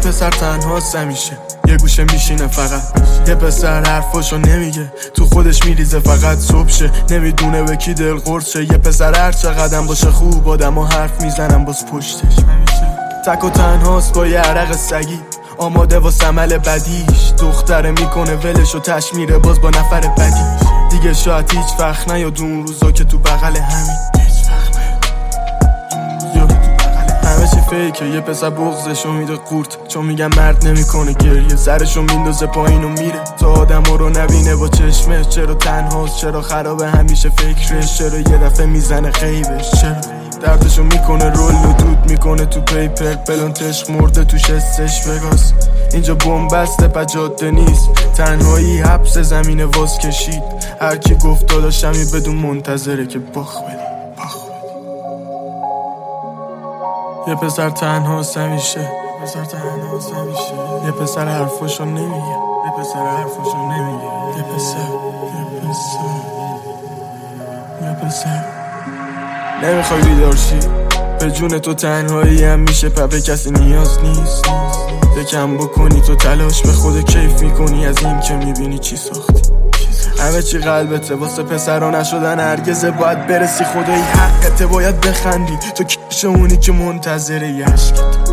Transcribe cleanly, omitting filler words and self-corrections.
پسر تنهاست همیشه، یه گوشه میشینه فقط. یه پسر حرفاشو نمیگه، تو خودش میریزه فقط صبح شه، نمیدونه به کی دل قرص شه. یه پسر هر چقدر باشه خوب، آدم‌ها حرف میزنن باز پشتش. تک و تنهاست با یه عرق سگی، آماده واسه عمل بدیش. دختره میکنه ولش و تش میره باز با نفر بدیش. دیگه شاید هیچ وقت نیاد اون روزا که تو بغل همین همه چی فیکه. یه پسر بغضشو میده قورت، چون میگن مرد نمیکنه گریه. سرشو میندازه پایین و میره تا آدمو رو نبینه با چشمش. چرا تنهاست، چرا خرابه همیشه فکرش، چرا یه دفعه میزنه غیبش، چرا دردشو میکنه رول و دود میکنه تو پیپر. بلانتش مرده توش حسش بگاس. اینجا بومبسته پا جاده نیست، تنهایی حبس زمین واس کشید. هر کی گفت داداشمی بدون منتظره که باخ بدی. یه پسر تنهاست همیشه، یه پسر حرفاشو نمیگه، یه پسر نمیخوای بیدار شی، به جون تو تنهایی هم میشه به کسی نیاز نیست. یکم بکنی تو تلاش، به خود کیف میکنی از این که میبینی چی ساختی. همه چی قلبته، واسه پسرا نشدن هرگزه باید برسی. خدایی حقته باید بخندی، تو کش اونی که منتظره یشکت.